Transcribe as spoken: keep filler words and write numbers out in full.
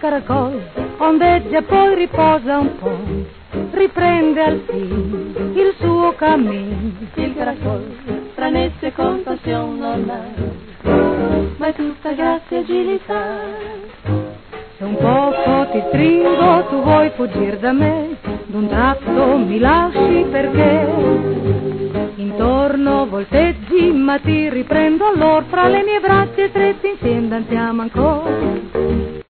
caracol ondeggia poi riposa un po', riprende al fin il suo cammin. Il caracol stranezze e compassione non ha, ma è tutta grazia e agilità. Se un poco ti stringo tu vuoi fuggir da me, d'un tratto mi lasci perché intorno volteggi ma ti riprendo allora, fra le mie braccia stretti insieme danziamo ancora.